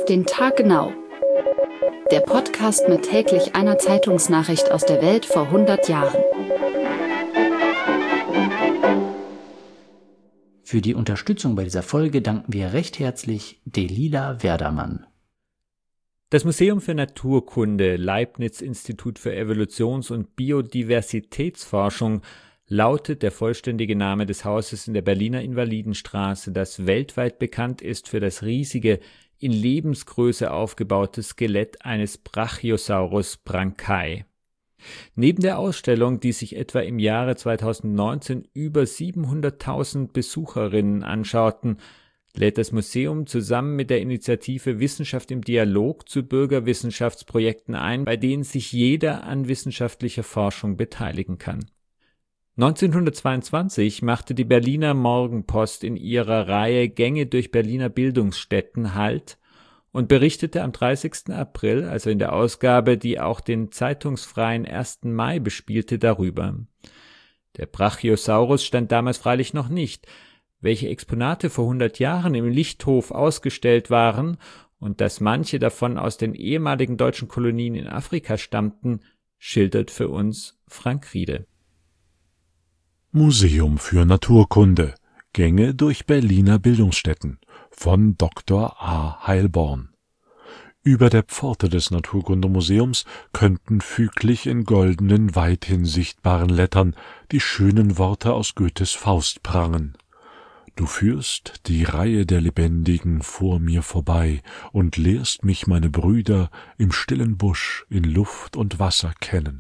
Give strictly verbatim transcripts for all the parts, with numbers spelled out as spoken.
Auf den Tag genau. Der Podcast mit täglich einer Zeitungsnachricht aus der Welt vor hundert Jahren. Für die Unterstützung bei dieser Folge danken wir recht herzlich Delila Werdermann. Das Museum für Naturkunde, Leibniz-Institut für Evolutions- und Biodiversitätsforschung lautet der vollständige Name des Hauses in der Berliner Invalidenstraße, das weltweit bekannt ist für das riesige, in Lebensgröße aufgebaute Skelett eines Brachiosaurus brancae. Neben der Ausstellung, die sich etwa im Jahre zweitausendneunzehn über siebenhunderttausend Besucherinnen anschauten, lädt das Museum zusammen mit der Initiative Wissenschaft im Dialog zu Bürgerwissenschaftsprojekten ein, bei denen sich jeder an wissenschaftlicher Forschung beteiligen kann. neunzehnhundertzweiundzwanzig machte die Berliner Morgenpost in ihrer Reihe Gänge durch Berliner Bildungsstätten Halt und berichtete am dreißigsten April, also in der Ausgabe, die auch den zeitungsfreien ersten Mai bespielte, darüber. Der Brachiosaurus stand damals freilich noch nicht. Welche Exponate vor hundert Jahren im Lichthof ausgestellt waren und dass manche davon aus den ehemaligen deutschen Kolonien in Afrika stammten, schildert für uns Frank Riede. Museum für Naturkunde. Gänge durch Berliner Bildungsstätten von Doktor A. Heilborn. Über der Pforte des Naturkundemuseums könnten füglich in goldenen, weithin sichtbaren Lettern die schönen Worte aus Goethes Faust prangen. Du führst die Reihe der Lebendigen vor mir vorbei und lehrst mich meine Brüder im stillen Busch in Luft und Wasser kennen.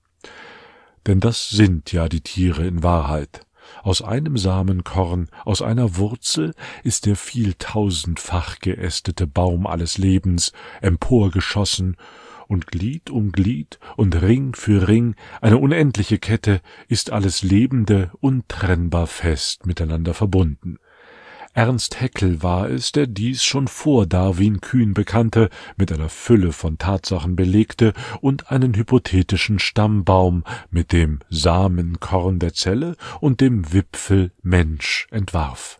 Denn das sind ja die Tiere in Wahrheit. Aus einem Samenkorn, aus einer Wurzel ist der vieltausendfach geästete Baum alles Lebens emporgeschossen, und Glied um Glied und Ring für Ring, eine unendliche Kette, ist alles Lebende untrennbar fest miteinander verbunden. Ernst Haeckel war es, der dies schon vor Darwin kühn bekannte, mit einer Fülle von Tatsachen belegte und einen hypothetischen Stammbaum mit dem Samenkorn der Zelle und dem Wipfel Mensch entwarf.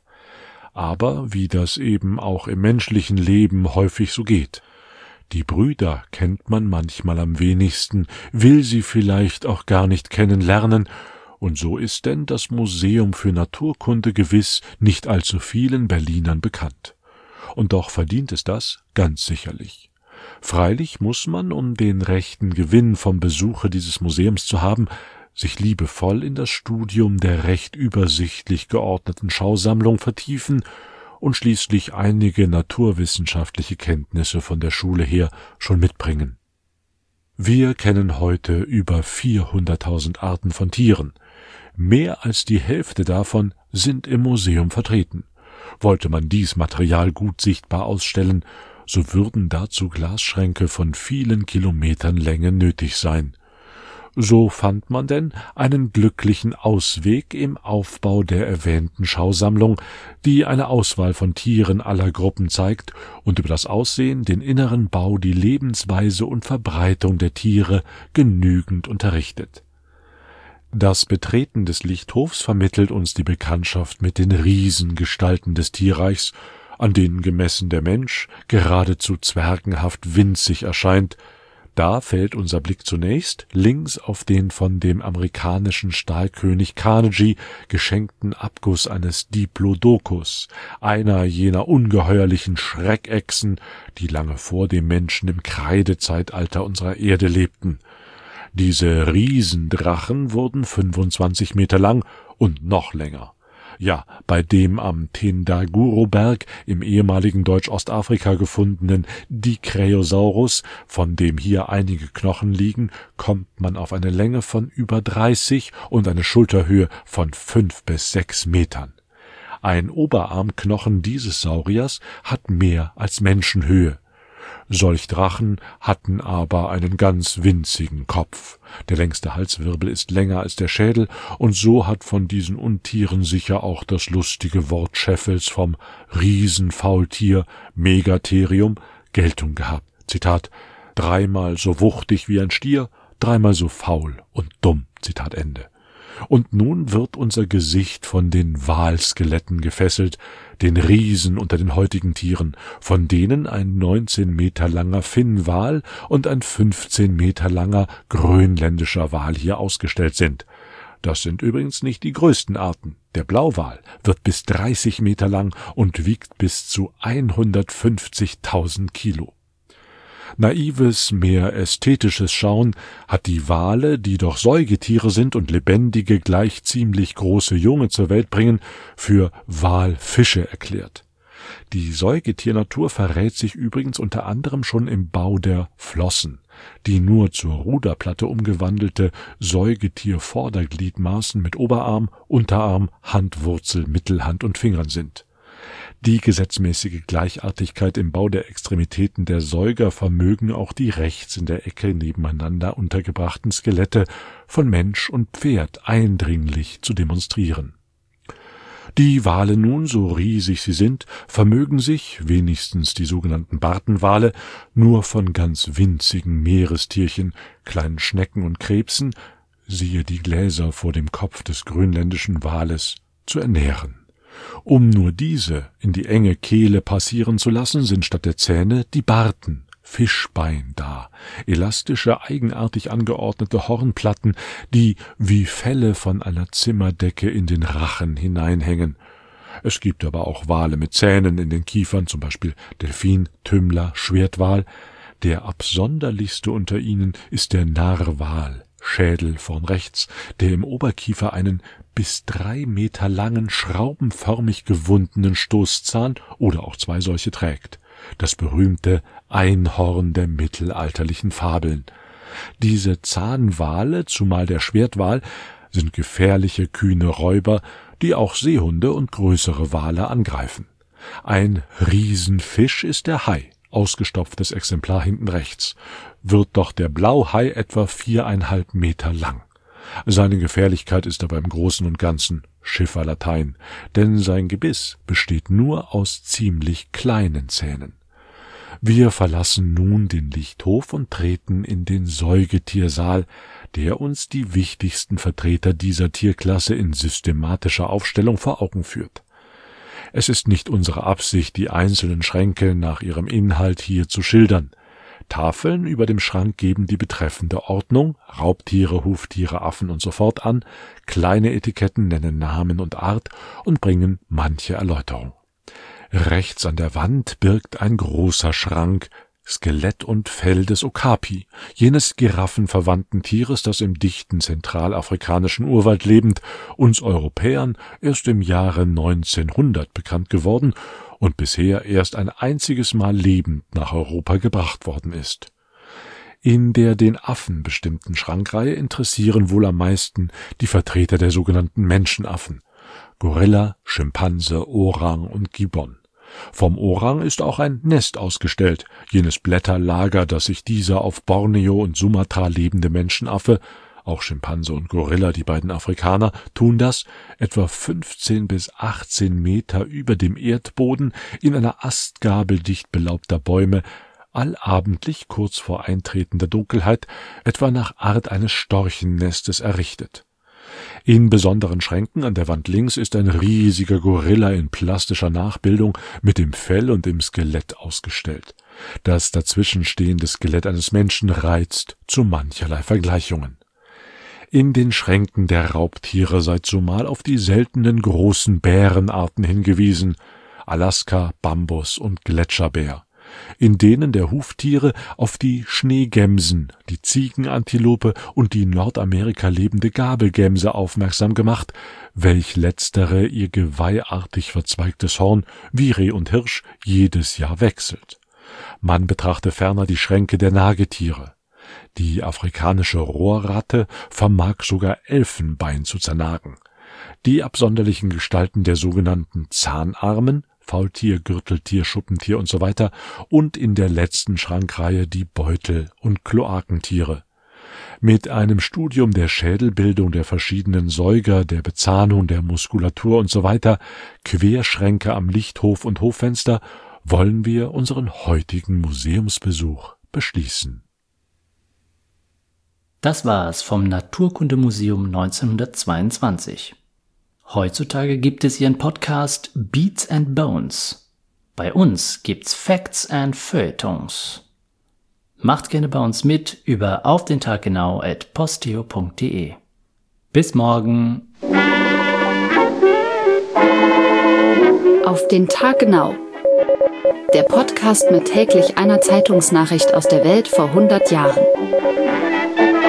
Aber wie das eben auch im menschlichen Leben häufig so geht: Die Brüder kennt man manchmal am wenigsten, will sie vielleicht auch gar nicht kennenlernen, und so ist denn das Museum für Naturkunde gewiss nicht allzu vielen Berlinern bekannt. Und doch verdient es das ganz sicherlich. Freilich muss man, um den rechten Gewinn vom Besuche dieses Museums zu haben, sich liebevoll in das Studium der recht übersichtlich geordneten Schausammlung vertiefen und schließlich einige naturwissenschaftliche Kenntnisse von der Schule her schon mitbringen. Wir kennen heute über vierhunderttausend Arten von Tieren. Mehr als die Hälfte davon sind im Museum vertreten. Wollte man dies Material gut sichtbar ausstellen, so würden dazu Glasschränke von vielen Kilometern Länge nötig sein. So fand man denn einen glücklichen Ausweg im Aufbau der erwähnten Schausammlung, die eine Auswahl von Tieren aller Gruppen zeigt und über das Aussehen, den inneren Bau, die Lebensweise und Verbreitung der Tiere genügend unterrichtet. Das Betreten des Lichthofs vermittelt uns die Bekanntschaft mit den Riesengestalten des Tierreichs, an denen gemessen der Mensch geradezu zwergenhaft winzig erscheint. Da fällt unser Blick zunächst links auf den von dem amerikanischen Stahlkönig Carnegie geschenkten Abguss eines Diplodocus, einer jener ungeheuerlichen Schreckechsen, die lange vor dem Menschen im Kreidezeitalter unserer Erde lebten. Diese Riesendrachen wurden fünfundzwanzig Meter lang und noch länger. Ja, bei dem am Tendaguro-Berg im ehemaligen Deutsch-Ostafrika gefundenen Dicraeosaurus, von dem hier einige Knochen liegen, kommt man auf eine Länge von über dreißig und eine Schulterhöhe von fünf bis sechs Metern. Ein Oberarmknochen dieses Sauriers hat mehr als Menschenhöhe. Solch Drachen hatten aber einen ganz winzigen Kopf. Der längste Halswirbel ist länger als der Schädel, und so hat von diesen Untieren sicher auch das lustige Wort Scheffels vom Riesenfaultier Megatherium Geltung gehabt. Zitat: dreimal so wuchtig wie ein Stier, dreimal so faul und dumm. Zitat Ende. Und nun wird unser Gesicht von den Walskeletten gefesselt, den Riesen unter den heutigen Tieren, von denen ein neunzehn Meter langer Finnwal und ein fünfzehn Meter langer grönländischer Wal hier ausgestellt sind. Das sind übrigens nicht die größten Arten. Der Blauwal wird bis dreißig Meter lang und wiegt bis zu hundertfünfzigtausend Kilo. Naives, mehr ästhetisches Schauen hat die Wale, die doch Säugetiere sind und lebendige, gleich ziemlich große Junge zur Welt bringen, für Walfische erklärt. Die Säugetiernatur verrät sich übrigens unter anderem schon im Bau der Flossen, die nur zur Ruderplatte umgewandelte Säugetiervordergliedmaßen mit Oberarm, Unterarm, Handwurzel, Mittelhand und Fingern sind. Die gesetzmäßige Gleichartigkeit im Bau der Extremitäten der Säuger vermögen auch die rechts in der Ecke nebeneinander untergebrachten Skelette von Mensch und Pferd eindringlich zu demonstrieren. Die Wale nun, so riesig sie sind, vermögen sich, wenigstens die sogenannten Bartenwale, nur von ganz winzigen Meerestierchen, kleinen Schnecken und Krebsen, siehe die Gläser vor dem Kopf des grönländischen Wales, zu ernähren. Um nur diese in die enge Kehle passieren zu lassen, sind statt der Zähne die Barten, Fischbein da, elastische, eigenartig angeordnete Hornplatten, die wie Felle von einer Zimmerdecke in den Rachen hineinhängen. Es gibt aber auch Wale mit Zähnen in den Kiefern, zum Beispiel Delfin, Tümmler, Schwertwal. Der absonderlichste unter ihnen ist der Narwal, Schädel vorn rechts, der im Oberkiefer einen bis drei Meter langen, schraubenförmig gewundenen Stoßzahn oder auch zwei solche trägt. Das berühmte Einhorn der mittelalterlichen Fabeln. Diese Zahnwale, zumal der Schwertwal, sind gefährliche, kühne Räuber, die auch Seehunde und größere Wale angreifen. Ein Riesenfisch ist der Hai, ausgestopftes Exemplar hinten rechts, wird doch der Blauhai etwa viereinhalb Meter lang. Seine Gefährlichkeit ist aber im Großen und Ganzen Schifferlatein, denn sein Gebiss besteht nur aus ziemlich kleinen Zähnen. Wir verlassen nun den Lichthof und treten in den Säugetiersaal, der uns die wichtigsten Vertreter dieser Tierklasse in systematischer Aufstellung vor Augen führt. Es ist nicht unsere Absicht, die einzelnen Schränke nach ihrem Inhalt hier zu schildern. Tafeln über dem Schrank geben die betreffende Ordnung, Raubtiere, Huftiere, Affen und so fort an, kleine Etiketten nennen Namen und Art und bringen manche Erläuterung. Rechts an der Wand birgt ein großer Schrank Skelett und Fell des Okapi, jenes giraffenverwandten Tieres, das im dichten zentralafrikanischen Urwald lebend, uns Europäern erst im Jahre neunzehnhundert bekannt geworden und bisher erst ein einziges Mal lebend nach Europa gebracht worden ist. In der den Affen bestimmten Schrankreihe interessieren wohl am meisten die Vertreter der sogenannten Menschenaffen, Gorilla, Schimpanse, Orang und Gibbon. Vom Orang ist auch ein Nest ausgestellt, jenes Blätterlager, das sich dieser auf Borneo und Sumatra lebende Menschenaffe, auch Schimpanse und Gorilla, die beiden Afrikaner, tun das, etwa fünfzehn bis achtzehn Meter über dem Erdboden in einer Astgabel dicht belaubter Bäume, allabendlich kurz vor eintretender Dunkelheit, etwa nach Art eines Storchennestes errichtet. In besonderen Schränken an der Wand links ist ein riesiger Gorilla in plastischer Nachbildung mit dem Fell und dem Skelett ausgestellt. Das dazwischenstehende Skelett eines Menschen reizt zu mancherlei Vergleichungen. In den Schränken der Raubtiere sei zumal auf die seltenen großen Bärenarten hingewiesen, Alaska, Bambus und Gletscherbär, in denen der Huftiere auf die Schneegämsen, die Ziegenantilope und die Nordamerika lebende Gabelgämse aufmerksam gemacht, welch letztere ihr geweihartig verzweigtes Horn, wie Reh und Hirsch, jedes Jahr wechselt. Man betrachte ferner die Schränke der Nagetiere. Die afrikanische Rohrratte vermag sogar Elfenbein zu zernagen. Die absonderlichen Gestalten der sogenannten Zahnarmen, Faultier, Gürteltier, Schuppentier und so weiter und in der letzten Schrankreihe die Beutel- und Kloakentiere. Mit einem Studium der Schädelbildung der verschiedenen Säuger, der Bezahnung, der Muskulatur und so weiter, Querschränke am Lichthof und Hoffenster, wollen wir unseren heutigen Museumsbesuch beschließen. Das war's vom Naturkundemuseum neunzehnhundertzweiundzwanzig. Heutzutage gibt es ihren Podcast Beats and Bones. Bei uns gibt's Facts and Feuilletons. Macht gerne bei uns mit über auf den Tag genau at posteo punkt de. Bis morgen. Auf den Tag genau. Der Podcast mit täglich einer Zeitungsnachricht aus der Welt vor hundert Jahren.